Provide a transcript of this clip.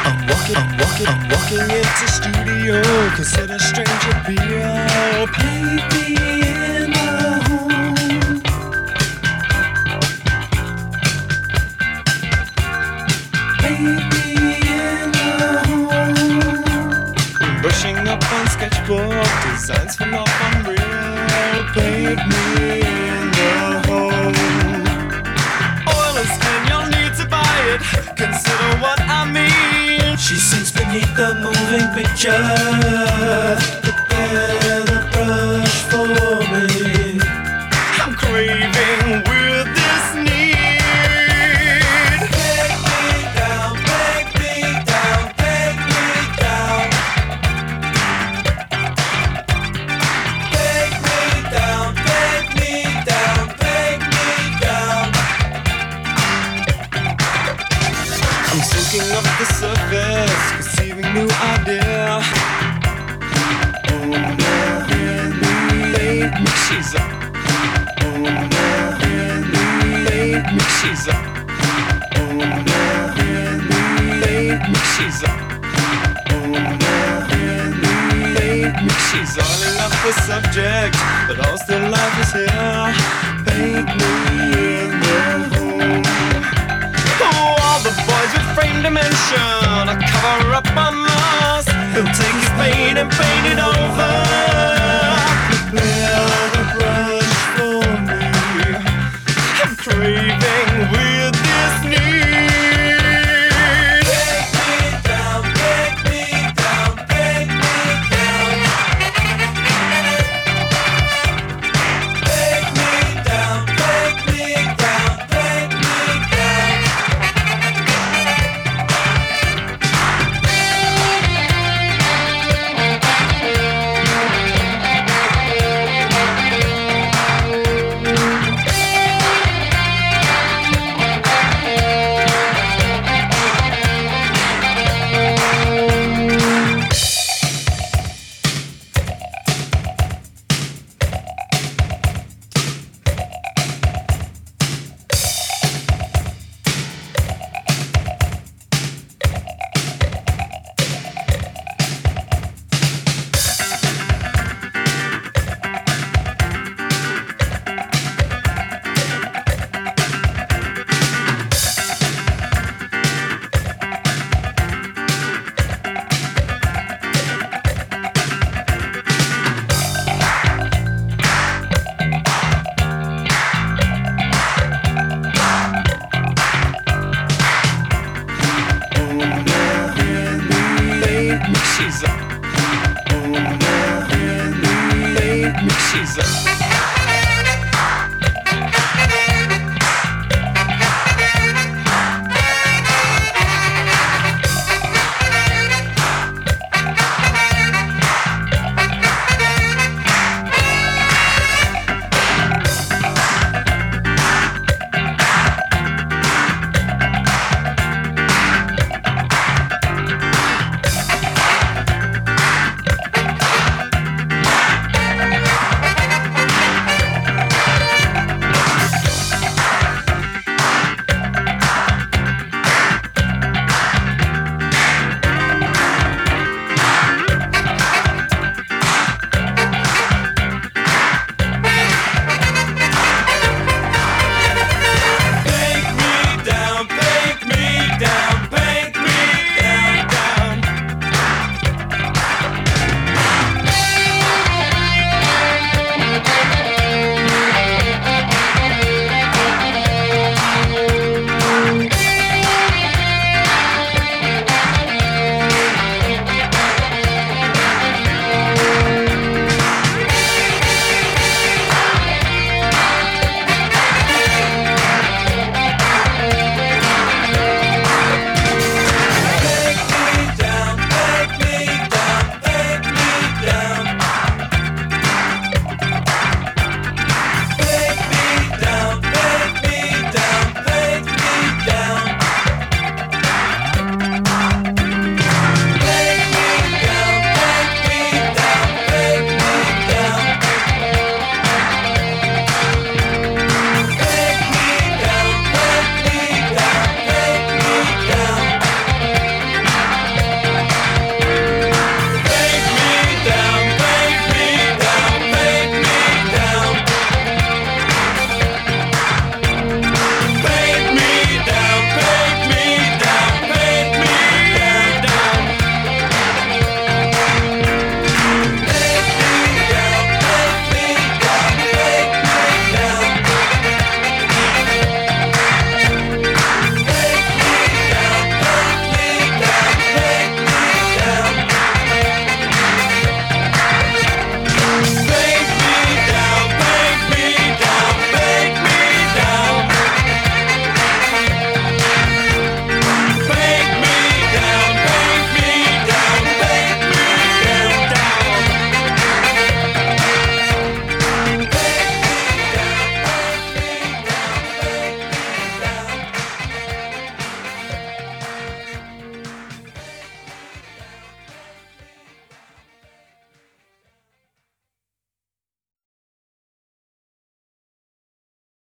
I'm walking into studio, consider strange appeal. Paint me in the home. Paint me in the home. Brushing up on sketchbook, designs from off Unreal. Paint me in the home. Oil and skin, you'll need to buy it. Consider what I mean. She sinks beneath the moving picture. Prepare the brush for me. I'm craving with this need. Take me down, take me down, take me down. Take me down, take me down, take me down. I'm soaking up the surface, conceiving new idea. Oh no, make me she's up. Oh no, make me she's up. Oh no, make me she's up. Oh no, make me she's all in love with subject, but all still life is here. Paint me in the home. Oh, all the boys with frame dimension.